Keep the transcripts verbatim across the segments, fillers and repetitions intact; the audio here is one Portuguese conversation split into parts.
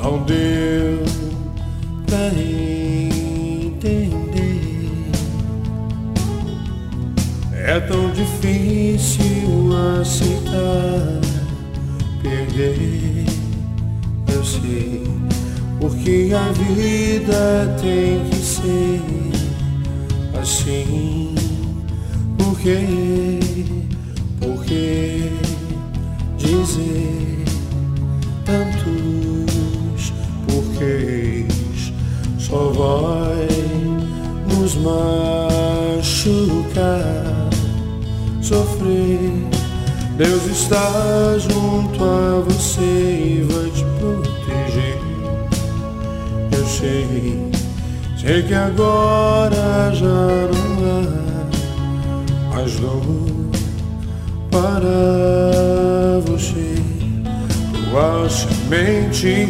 não deu pra entender. É tão difícil aceitar perder, eu sei, porque a vida tem que ser assim. Por quê? Por que dizer tantos porquês? Só vai nos machucar, sofrer. Deus está junto a você e vai te proteger. Eu sei, sei que agora já não há mais dor para você. Tua semente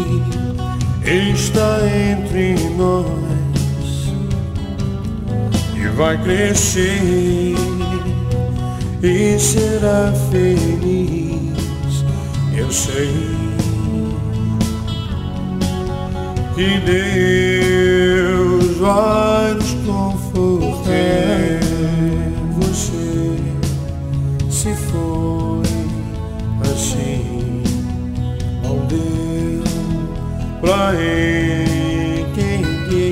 está entre nós e vai crescer e será feliz. Eu sei que Deus vai nos confortar. Você se foi assim, não deu pra entender.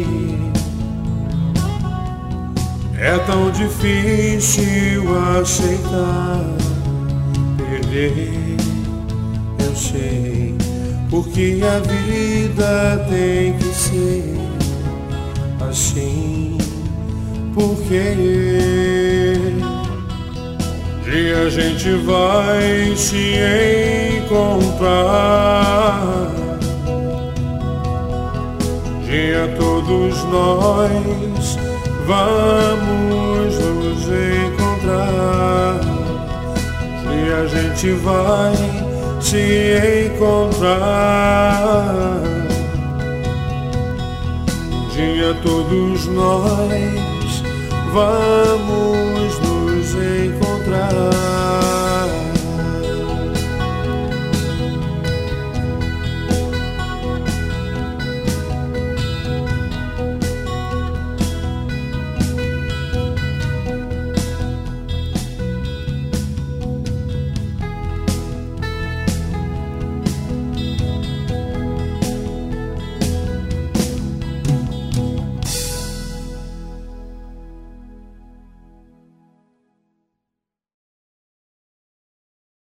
É tão difícil aceitar perder, eu sei, porque a vida tem que ser assim. Porque dia a gente vai se encontrar, dia todos nós vamos nos encontrar. E a gente vai se encontrar. Um dia todos nós vamos